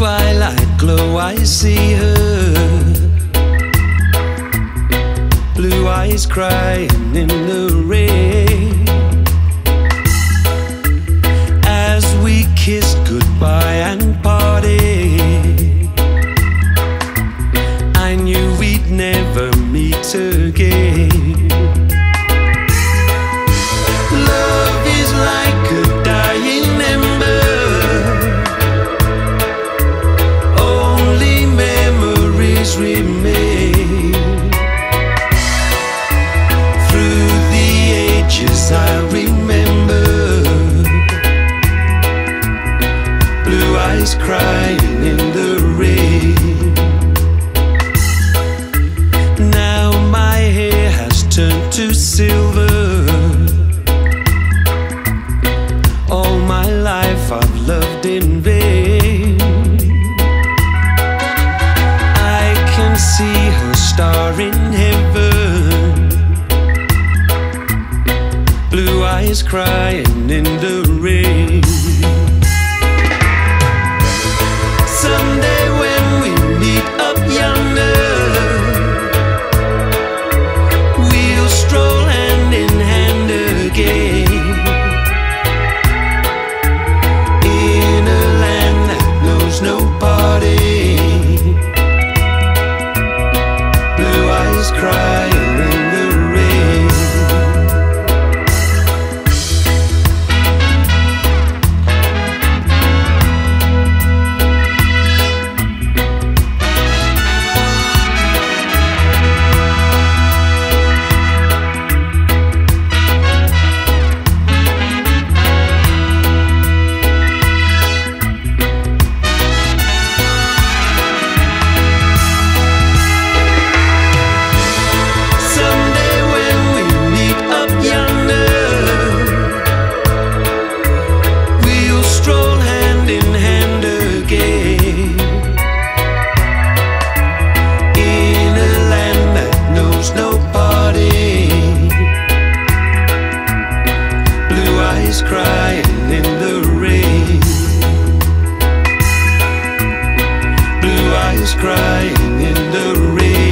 twilight glow I see her, blue eyes crying in the rain. As we kissed goodbye and parted, I knew we'd never meet again. Love is like a dying ember, only memories remain. Through the ages I remember, blue eyes crying in the rain. Now my hair has turned to silver. All my life I've loved in vain. I can see her star in heaven, blue eyes crying in the rain. Someday when we meet up yonder, we'll stroll hand in hand again, in a land that knows no parting, blue eyes crying in the rain. Someday when we meet up yonder, we'll stroll hand in hand again, in a land that knows no parting, blue eyes crying in the rain, blue eyes crying in the rain.